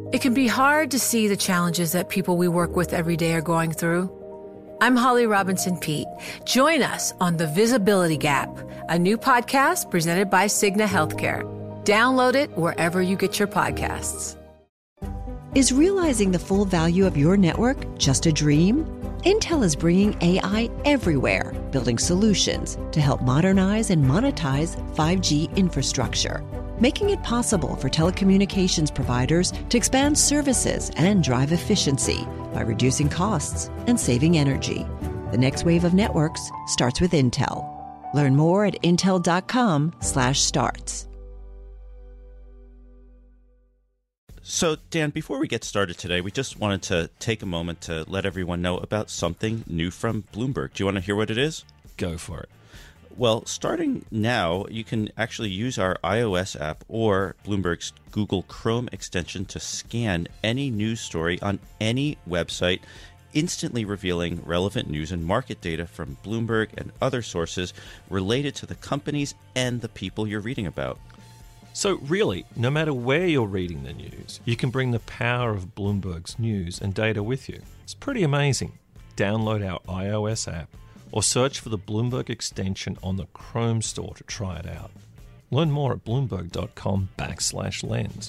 It can be hard to see the challenges that people we work with every day are going through. I'm Holly Robinson Peete. Join us on The Visibility Gap, a new podcast presented by Cigna Healthcare. Download it wherever you get your podcasts. Is realizing the full value of your network just a dream? Intel is bringing AI everywhere, building solutions to help modernize and monetize 5G infrastructure, making it possible for telecommunications providers to expand services and drive efficiency by reducing costs and saving energy. The next wave of networks starts with Intel. Learn more at intel.com/starts. So, Dan, before we get started today, we just wanted to take a moment to let everyone know about something new from Bloomberg. Do you want to hear what it is? Go for it. Well, starting now, you can actually use our iOS app or Bloomberg's Google Chrome extension to scan any news story on any website, instantly revealing relevant news and market data from Bloomberg and other sources related to the companies and the people you're reading about. So really, no matter where you're reading the news, you can bring the power of Bloomberg's news and data with you. It's pretty amazing. Download our iOS app or search for the Bloomberg extension on the Chrome store to try it out. Learn more at bloomberg.com/lens.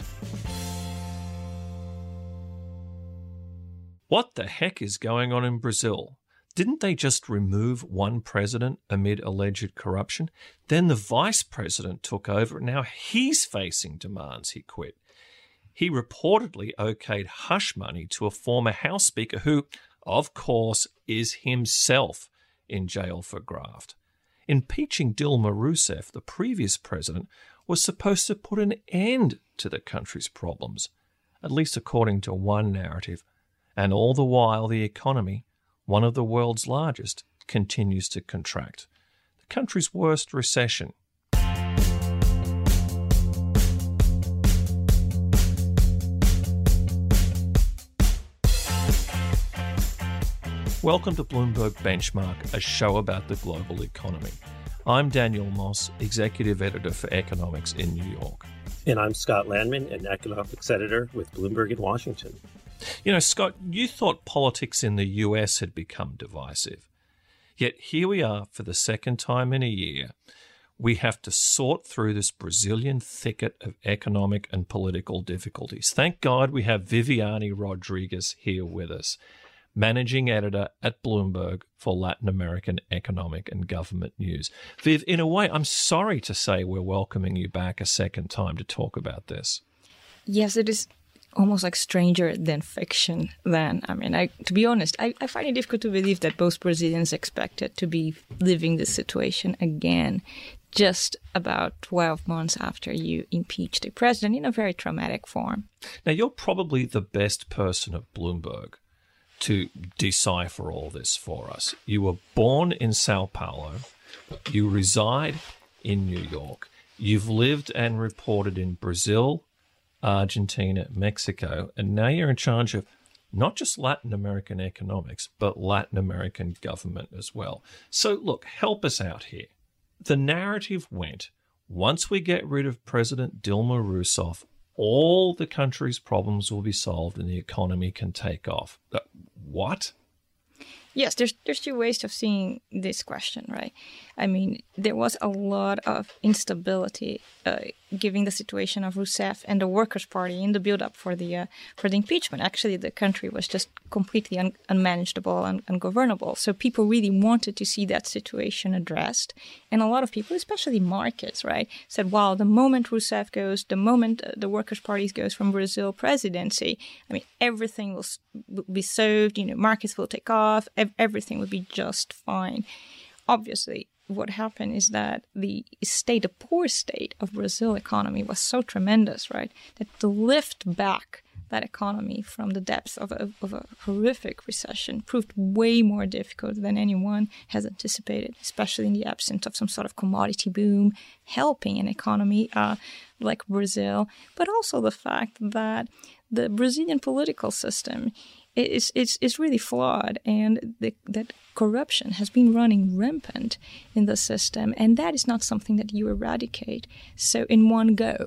What the heck is going on in Brazil? Didn't they just remove one president amid alleged corruption? Then the vice president took over. Now he's facing demands he quit. He reportedly okayed hush money to a former House Speaker who, of course, is himself in jail for graft. Impeaching Dilma Rousseff, the previous president, was supposed to put an end to the country's problems, at least according to one narrative. And all the while, the economy, one of the world's largest, continues to contract. The country's worst recession. Welcome to Bloomberg Benchmark, a show about the global economy. I'm Daniel Moss, Executive Editor for Economics in New York. And I'm Scott Landman, an Economics Editor with Bloomberg in Washington. You know, Scott, you thought politics in the US had become divisive. Yet here we are for the second time in a year. We have to sort through this Brazilian thicket of economic and political difficulties. Thank God we have Viviane Rodrigues here with us, Managing Editor at Bloomberg for Latin American economic and government news. Viv, in a way, I'm sorry to say we're welcoming you back a second time to talk about this. Yes, it is almost like stranger than fiction then. I mean, to be honest, I find it difficult to believe that both Brazilians expected to be living this situation again just about 12 months after you impeached a president in a very traumatic form. Now, you're probably the best person at Bloomberg to decipher all this for us. You were born in Sao Paulo. You reside in New York. You've lived and reported in Brazil, Argentina, Mexico, and now you're in charge of not just Latin American economics, but Latin American government as well. So look, help us out here. The narrative went, once we get rid of President Dilma Rousseff, all the country's problems will be solved and the economy can take off. What? Yes, there's two ways of seeing this question, right? I mean, there was a lot of instability given the situation of Rousseff and the Workers' Party in the build-up for the impeachment. Actually, the country was just completely unmanageable and ungovernable. So people really wanted to see that situation addressed. And a lot of people, especially markets, right, said, wow, the moment Rousseff goes, the moment the Workers' Party goes from Brazil presidency, I mean, everything will be solved, markets will take off, everything would be just fine. Obviously, what happened is that the poor state of Brazil economy was so tremendous, right, that to lift back that economy from the depths of a horrific recession proved way more difficult than anyone has anticipated, especially in the absence of some sort of commodity boom helping an economy like Brazil, but also the fact that the Brazilian political system is really flawed, and that corruption has been running rampant in the system, and that is not something that you eradicate so in one go.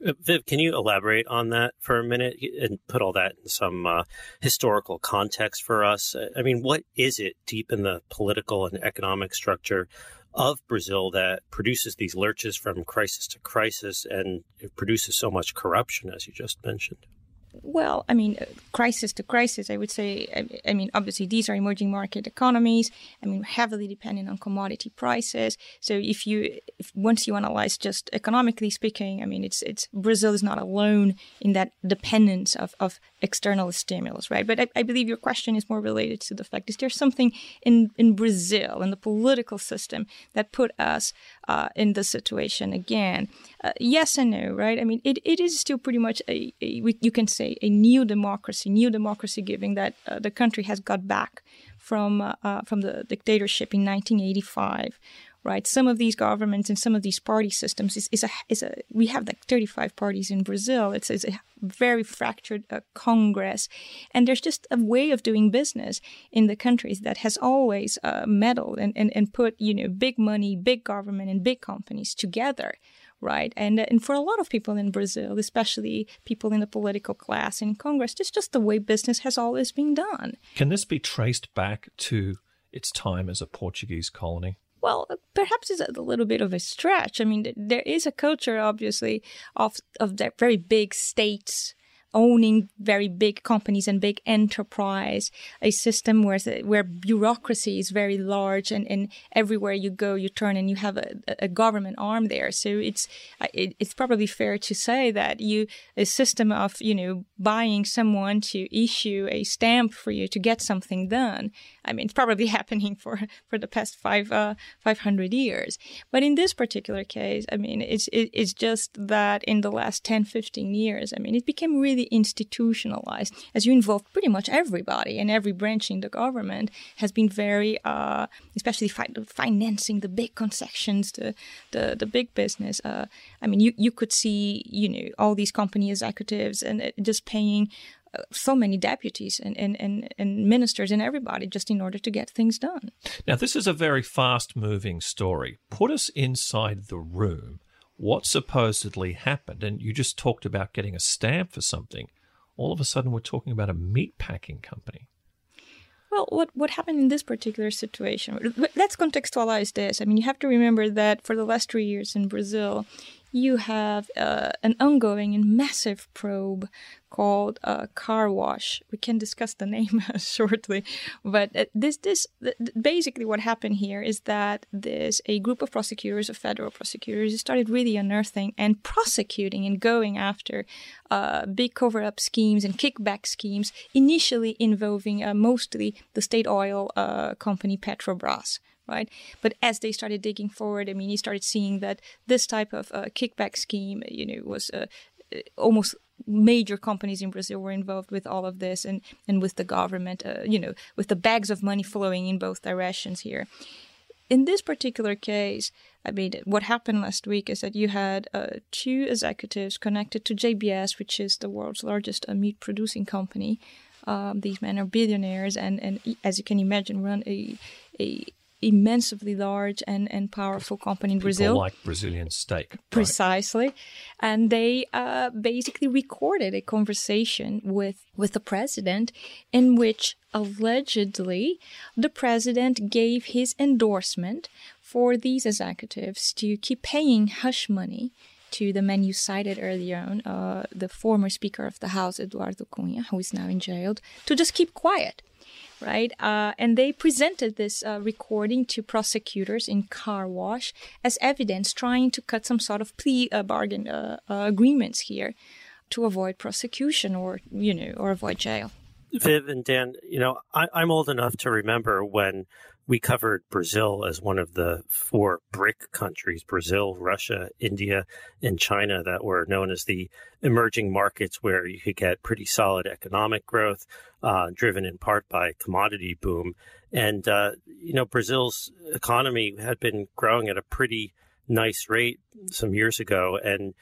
Viv, can you elaborate on that for a minute and put all that in some historical context for us? I mean, what is it deep in the political and economic structure of Brazil that produces these lurches from crisis to crisis, and it produces so much corruption, as you just mentioned? Well, I mean, crisis to crisis, I would say, I mean, obviously, these are emerging market economies. I mean, heavily dependent on commodity prices. So if once you analyze just economically speaking, I mean, it's Brazil is not alone in that dependence of external stimulus, right? But I believe your question is more related to the fact, is there something in Brazil, in the political system, that put us in this situation again? Yes and no, right? I mean, it is still pretty much you can say a new democracy, given that the country has got back from the dictatorship in 1985. Right, some of these governments and some of these party systems we have like 35 parties in Brazil. It's a very fractured Congress, and there's just a way of doing business in the countries that has always meddled and put big money, big government, and big companies together. Right. And for a lot of people in Brazil, especially people in the political class in Congress, it's just the way business has always been done. Can this be traced back to its time as a Portuguese colony? Well, perhaps it's a little bit of a stretch. I mean, there is a culture, obviously, of that very big states owning very big companies and big enterprise, a system where bureaucracy is very large, and everywhere you go, you turn and you have a government arm there. So it's probably fair to say that a system of buying someone to issue a stamp for you to get something done. I mean, it's probably happening for the past 500 years. But in this particular case, I mean, it's just that in the last 10, 15 years, I mean, it became really institutionalized as you involved pretty much everybody, and every branch in the government has been very, especially financing the big concessions, the big business. I mean, you could see, all these company executives and just paying so many deputies and ministers and everybody just in order to get things done. Now, this is a very fast-moving story. Put us inside the room. What supposedly happened? And you just talked about getting a stamp for something. All of a sudden, we're talking about a meatpacking company. Well, what happened in this particular situation? Let's contextualize this. I mean, you have to remember that for the last 3 years in Brazil, you have an ongoing and massive probe called Car Wash. We can discuss the name shortly, but basically what happened here is that a group of prosecutors, of federal prosecutors, started really unearthing and prosecuting and going after big cover-up schemes and kickback schemes, initially involving mostly the state oil company Petrobras. Right. But as they started digging forward, I mean, you started seeing that this type of kickback scheme, was almost major companies in Brazil were involved with all of this, and with the government, with the bags of money flowing in both directions here. In this particular case, I mean, what happened last week is that you had 2 executives connected to JBS, which is the world's largest meat producing company. These men are billionaires, and as you can imagine, run a immensely large and powerful company in Brazil. People like Brazilian steak. Precisely. Right? And they basically recorded a conversation with the president in which allegedly the president gave his endorsement for these executives to keep paying hush money to the man you cited earlier on, the former Speaker of the House, Eduardo Cunha, who is now in jail, to just keep quiet. Right. And they presented this recording to prosecutors in Car Wash as evidence, trying to cut some sort of plea bargain agreements here to avoid prosecution or avoid jail. Viv and Dan, I'm old enough to remember when we covered Brazil as one of the 4 BRIC countries, Brazil, Russia, India, and China, that were known as the emerging markets where you could get pretty solid economic growth, driven in part by commodity boom. And, Brazil's economy had been growing at a pretty nice rate some years ago. And,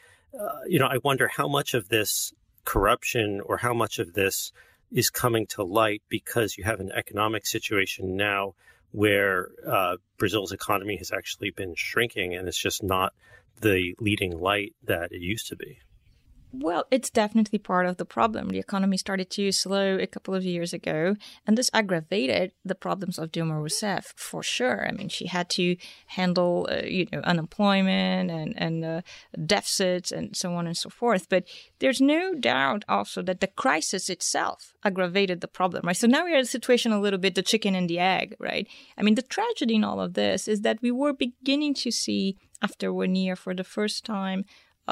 I wonder how much of this corruption or how much of this is coming to light because you have an economic situation now where Brazil's economy has actually been shrinking and it's just not the leading light that it used to be. Well, it's definitely part of the problem. The economy started to slow a couple of years ago, and this aggravated the problems of Dilma Rousseff for sure. I mean, she had to handle, unemployment and deficits and so on and so forth. But there's no doubt also that the crisis itself aggravated the problem, right? So now we're in a situation a little bit the chicken and the egg, right? I mean, the tragedy in all of this is that we were beginning to see after 1 year for the first time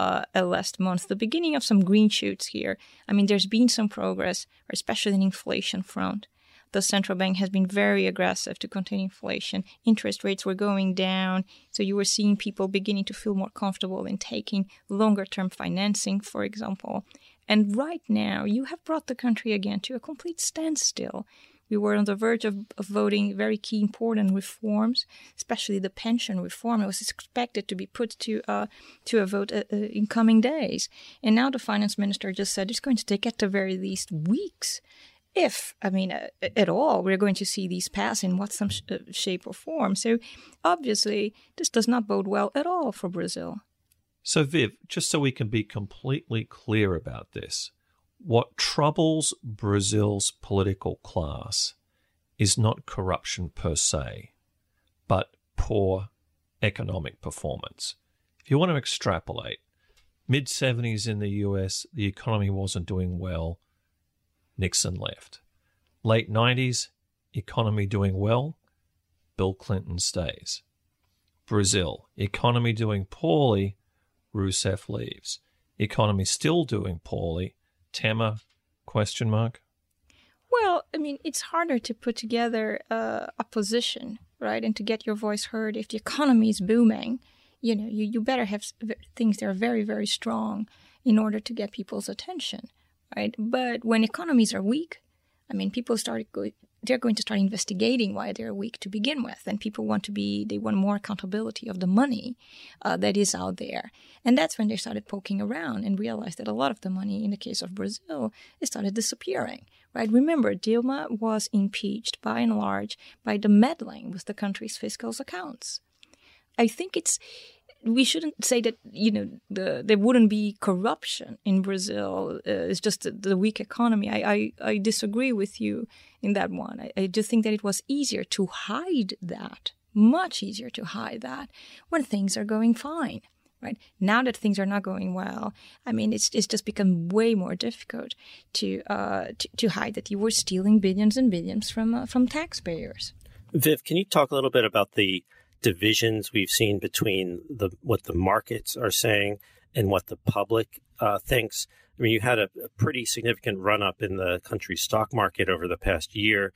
last month, the beginning of some green shoots here. I mean, there's been some progress, especially in inflation front. The central bank has been very aggressive to contain inflation. Interest rates were going down, so you were seeing people beginning to feel more comfortable in taking longer-term financing, for example. And right now, you have brought the country again to a complete standstill. We were on the verge of voting very key important reforms, especially the pension reform. It was expected to be put to a vote in coming days. And now the finance minister just said it's going to take at the very least weeks. If, at all, we're going to see these pass in some shape or form. So obviously, this does not bode well at all for Brazil. So Viv, just so we can be completely clear about this, what troubles Brazil's political class is not corruption per se, but poor economic performance. If you want to extrapolate, mid-70s in the US, the economy wasn't doing well. Nixon left. Late 90s, economy doing well. Bill Clinton stays. Brazil, economy doing poorly. Rousseff leaves. Economy still doing poorly. Temer, question mark? Well, it's harder to put together a position, right, and to get your voice heard if the economy is booming. You better have things that are very, very strong in order to get people's attention, right? But when economies are weak, people they're going to start investigating why they're weak to begin with. And people want more accountability of the money that is out there. And that's when they started poking around and realized that a lot of the money, in the case of Brazil, it started disappearing, right? Remember, Dilma was impeached by and large by the meddling with the country's fiscal accounts. I think we shouldn't say that, there wouldn't be corruption in Brazil. It's just the weak economy. I disagree with you in that one. I just think that it was easier to hide that, much easier to hide that when things are going fine, right? Now that things are not going well, it's just become way more difficult to hide that you were stealing billions and billions from taxpayers. Viv, can you talk a little bit about the divisions we've seen between what the markets are saying and what the public thinks? You had a pretty significant run-up in the country's stock market over the past year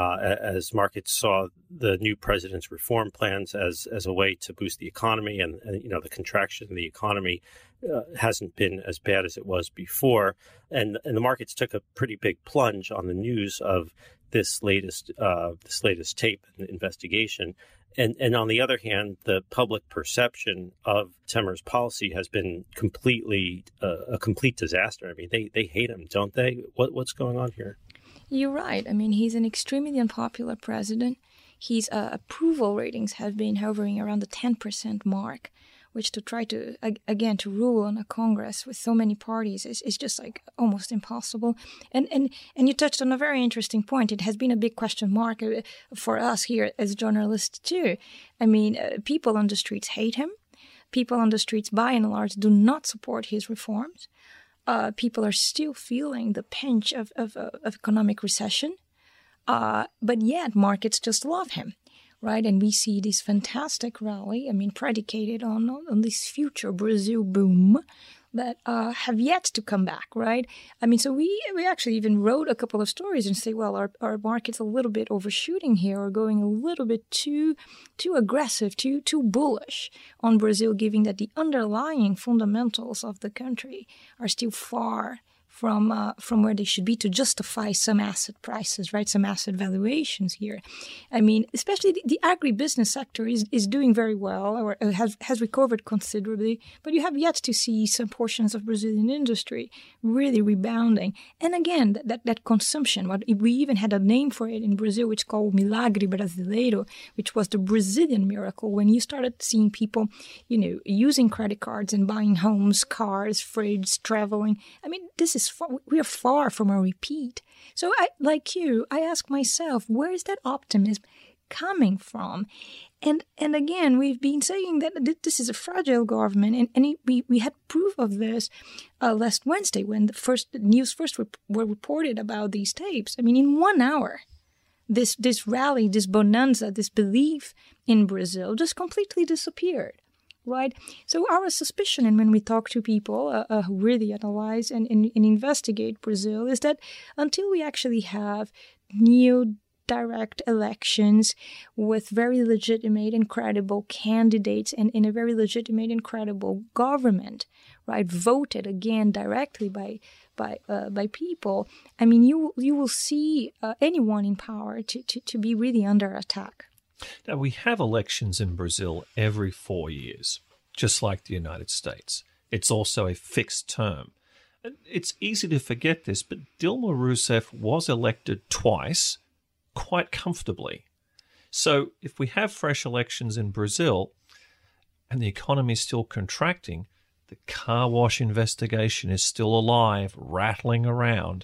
as markets saw the new president's reform plans as a way to boost the economy. And the contraction in the economy hasn't been as bad as it was before. And the markets took a pretty big plunge on the news of this latest tape and investigation. And on the other hand, the public perception of Temer's policy has been a complete disaster. They hate him, don't they? What's going on here? You're right. He's an extremely unpopular president. His approval ratings have been hovering around the 10% mark, which to try to, again, to rule on a Congress with so many parties is just almost impossible. And you touched on a very interesting point. It has been a big question mark for us here as journalists too. People on the streets hate him. People on the streets, by and large, do not support his reforms. People are still feeling the pinch of economic recession. But yet markets just love him. Right, and we see this fantastic rally, predicated on this future Brazil boom that have yet to come back, right? So we actually even wrote a couple of stories and say, well, our market's a little bit overshooting here or going a little bit too aggressive, too bullish on Brazil, given that the underlying fundamentals of the country are still far from where they should be to justify some asset prices, right? Some asset valuations here. I mean, especially the agribusiness sector is doing very well, or has recovered considerably, but you have yet to see some portions of Brazilian industry really rebounding. And again, that consumption, we even had a name for it in Brazil, which is called Milagre Brasileiro, which was the Brazilian miracle, when you started seeing people, using credit cards and buying homes, cars, fridges, traveling. I mean, we are far from a repeat. So I ask myself, where is that optimism coming from? And again, we've been saying that this is a fragile government, and we had proof of this last Wednesday when the news were reported about these tapes. I mean, in 1 hour, this rally, this bonanza, this belief in Brazil just completely disappeared. Right. So our suspicion, and when we talk to people who really analyze and investigate Brazil, is that until we actually have new direct elections with very legitimate and credible candidates and in a very legitimate and credible government, right, voted again directly by people, I mean, you will see anyone in power to be really under attack. Now, we have elections in Brazil every 4 years, just like the United States. It's also a fixed term. It's easy to forget this, but Dilma Rousseff was elected twice quite comfortably. So if we have fresh elections in Brazil and the economy is still contracting, the car wash investigation is still alive, rattling around,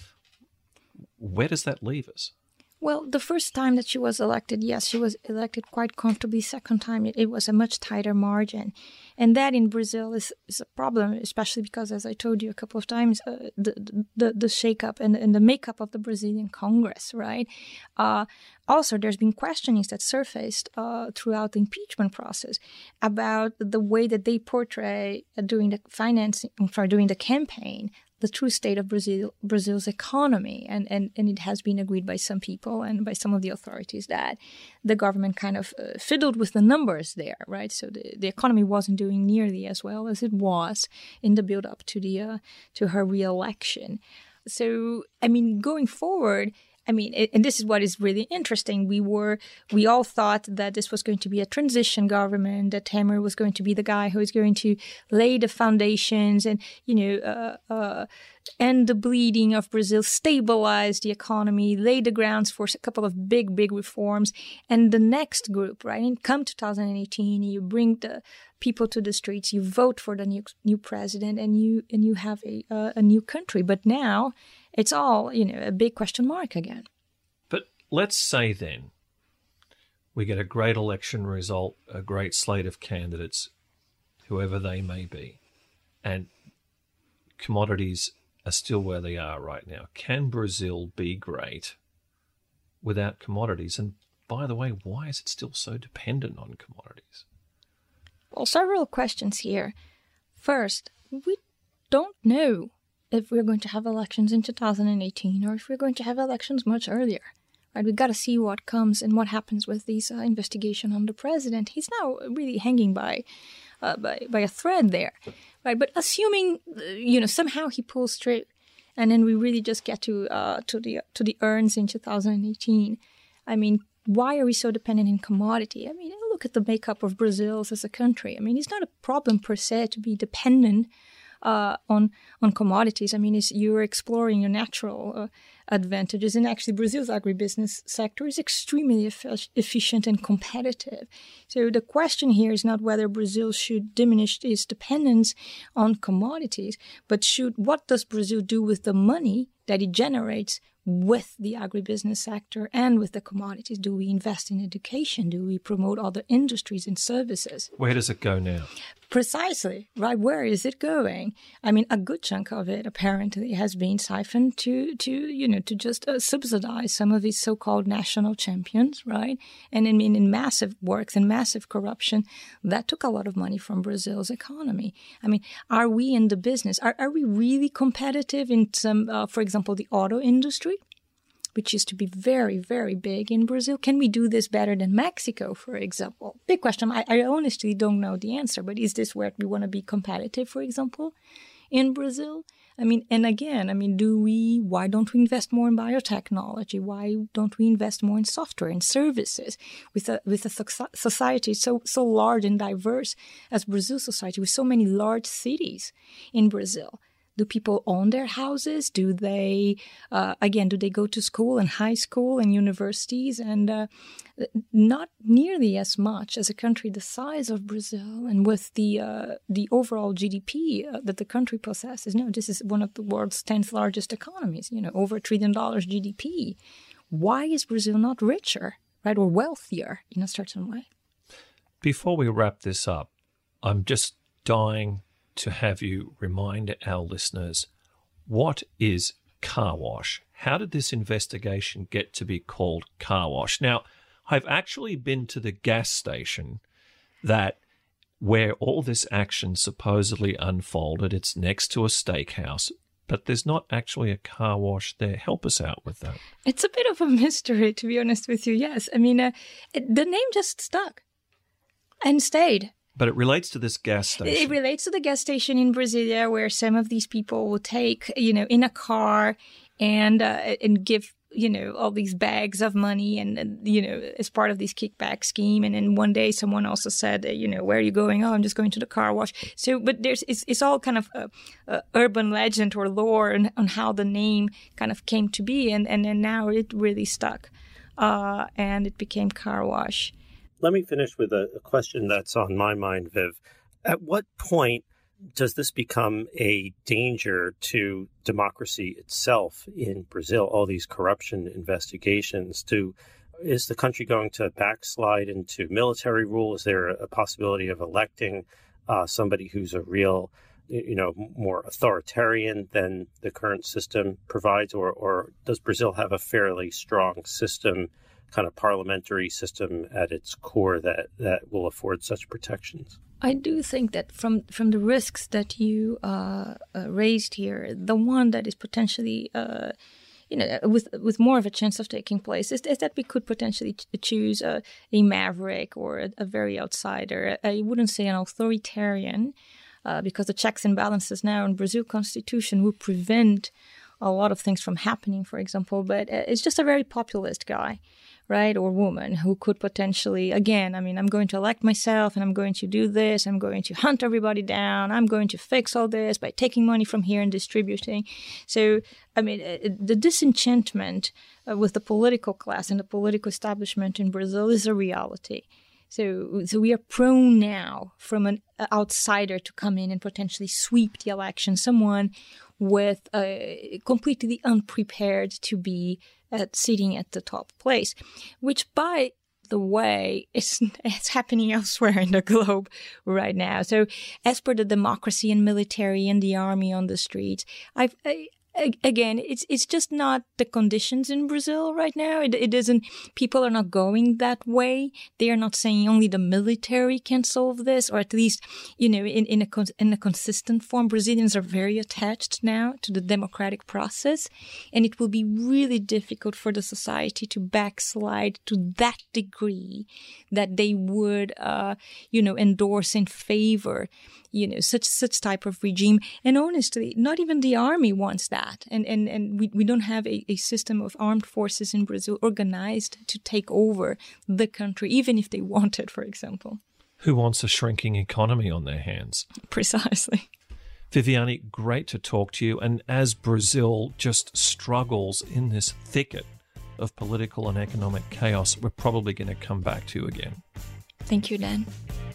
where does that leave us? Well, the first time that she was elected, yes, she was elected quite comfortably. Second time, it was a much tighter margin. And that in Brazil is a problem, especially because, as I told you a couple of times, the shakeup and the makeup of the Brazilian Congress, right? Also, there's been questionings that surfaced throughout the impeachment process about the way that they portray during the campaign, the true state of Brazil's economy. And it has been agreed by some people and by some of the authorities that the government kind of fiddled with the numbers there, right? So the economy wasn't doing nearly as well as it was in the build-up to her re-election. So, I mean, going forward, I mean, and this is what is really interesting. We all thought that this was going to be a transition government, that Temer was going to be the guy who is going to lay the foundations and, end the bleeding of Brazil, stabilize the economy, lay the grounds for a couple of big reforms. And the next group, right? And come 2018, you bring the people to the streets, you vote for the new president, and you have a new country. But now it's all, a big question mark again. But let's say then we get a great election result, a great slate of candidates, whoever they may be, and commodities are still where they are right now. Can Brazil be great without commodities? And by the way, why is it still so dependent on commodities? Well, several questions here. First, we don't know if we're going to have elections in 2018 or if we're going to have elections much earlier. Right? We've got to see what comes and what happens with these investigation on the president. He's now really hanging by a thread there, right? But assuming somehow he pulls through, and then we really just get to the urns in 2018. I mean, why are we so dependent in commodity? I mean, look at the makeup of Brazil as a country. I mean, it's not a problem per se to be dependent on commodities. I mean, you're exploring your natural advantages. And actually, Brazil's agribusiness sector is extremely efficient and competitive. So the question here is not whether Brazil should diminish its dependence on commodities, but what does Brazil do with the money that it generates with the agribusiness sector and with the commodities? Do we invest in education? Do we promote other industries and services? Where does it go now? Precisely, right? Where is it going? I mean, a good chunk of it apparently has been siphoned to just subsidize some of these so-called national champions, right? And I mean, in massive works and massive corruption, that took a lot of money from Brazil's economy. I mean, are we in the business? Are we really competitive in some, for example, the auto industry, which used to be very, very big in Brazil? Can we do this better than Mexico, for example? Big question. I honestly don't know the answer, but is this where we want to be competitive, for example, in Brazil? And again, why don't we invest more in biotechnology? Why don't we invest more in software and services with a society so large and diverse as Brazil society, with so many large cities in Brazil? Do people own their houses? Do they go to school and high school and universities? And not nearly as much as a country the size of Brazil and with the overall GDP that the country possesses. No, this is one of the world's 10th largest economies, over $1 trillion GDP. Why is Brazil not richer, right, or wealthier in a certain way? Before we wrap this up, I'm just dying to have you remind our listeners, what is car wash? How did this investigation get to be called car wash? Now, I've actually been to the gas station where all this action supposedly unfolded. It's next to a steakhouse, but there's not actually a car wash there. Help us out with that. It's a bit of a mystery, to be honest with you, yes. The name just stuck and stayed. But it relates to this gas station. It relates to the gas station in Brasilia, where some of these people will take, in a car and give, all these bags of money and as part of this kickback scheme. And then one day someone also said, where are you going? Oh, I'm just going to the car wash. So, but it's all kind of urban legend or lore on how the name kind of came to be. And then now it really stuck and it became car wash. Let me finish with a question that's on my mind, Viv. At what point does this become a danger to democracy itself in Brazil? All these corruption investigations. Is the country going to backslide into military rule? Is there a possibility of electing somebody who's a real, more authoritarian than the current system provides? Or does Brazil have a fairly strong system, kind of parliamentary system at its core that will afford such protections? I do think that from the risks that you raised here, the one that is potentially, with more of a chance of taking place is that we could potentially choose a maverick or a very outsider. I wouldn't say an authoritarian, because the checks and balances now in Brazil Constitution will prevent a lot of things from happening, for example, but it's just a very populist guy, right, or woman who could potentially, again, I'm going to elect myself and I'm going to do this, I'm going to hunt everybody down, I'm going to fix all this by taking money from here and distributing. So, the disenchantment with the political class and the political establishment in Brazil is a reality. So we are prone now from an outsider to come in and potentially sweep the election, someone with completely unprepared to be sitting at the top place, which, by the way, it's happening elsewhere in the globe right now. So as per the democracy and military and the army on the streets, again, it's just not the conditions in Brazil right now. It isn't. People are not going that way. They are not saying only the military can solve this, or at least, in a consistent form. Brazilians are very attached now to the democratic process, and it will be really difficult for the society to backslide to that degree that they would, endorse and favor, such type of regime. And honestly, not even the army wants that. And we don't have a system of armed forces in Brazil organized to take over the country, even if they want it, for example. Who wants a shrinking economy on their hands? Precisely. Viviane, great to talk to you. And as Brazil just struggles in this thicket of political and economic chaos, we're probably going to come back to you again. Thank you, Dan.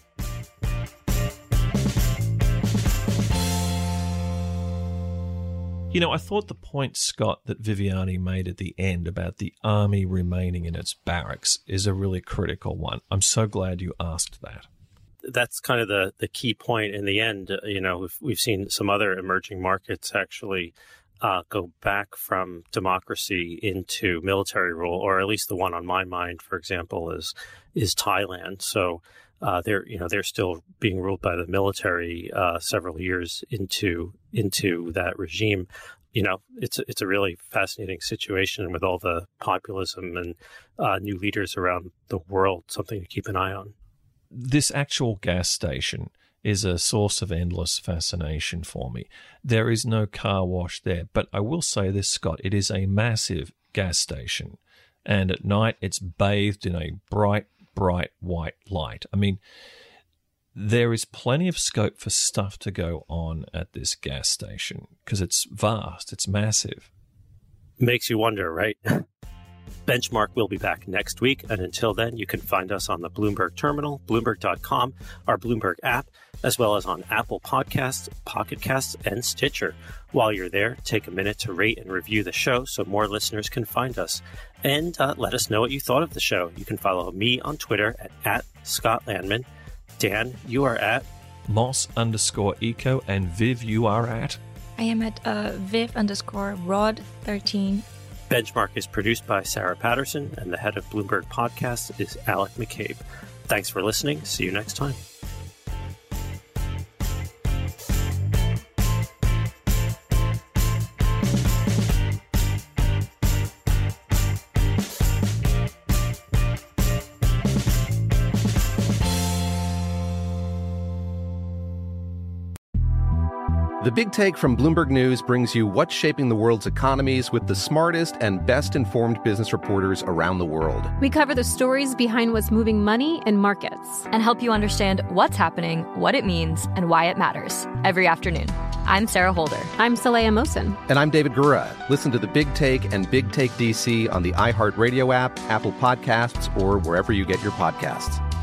I thought the point, Scott, that Viviane made at the end about the army remaining in its barracks is a really critical one. I'm so glad you asked that. That's kind of the key point in the end. We've seen some other emerging markets actually go back from democracy into military rule, or at least the one on my mind, for example, is Thailand. So they're still being ruled by the military several years into that regime. It's a really fascinating situation with all the populism and new leaders around the world, something to keep an eye on. This actual gas station, is a source of endless fascination for me. There is no car wash there, but I will say this, Scott, it is a massive gas station, and at night it's bathed in a bright, bright white light. I mean, there is plenty of scope for stuff to go on at this gas station because it's vast, it's massive. Makes you wonder, right? Benchmark will be back next week, and until then, you can find us on the Bloomberg Terminal, Bloomberg.com, our Bloomberg app, as well as on Apple Podcasts, Pocket Casts, and Stitcher. While you're there, take a minute to rate and review the show so more listeners can find us. And let us know what you thought of the show. You can follow me on Twitter at Scott Landman. Dan, you are at Moss_Eco, and Viv, you are at? I am at Viv_Rod13. Benchmark is produced by Sarah Patterson, and the head of Bloomberg Podcasts is Alec McCabe. Thanks for listening. See you next time. The Big Take from Bloomberg News brings you what's shaping the world's economies with the smartest and best-informed business reporters around the world. We cover the stories behind what's moving money and markets, and help you understand what's happening, what it means, and why it matters every afternoon. I'm Sarah Holder. I'm Saleha Mohsin. And I'm David Gura. Listen to The Big Take and Big Take DC on the iHeartRadio app, Apple Podcasts, or wherever you get your podcasts.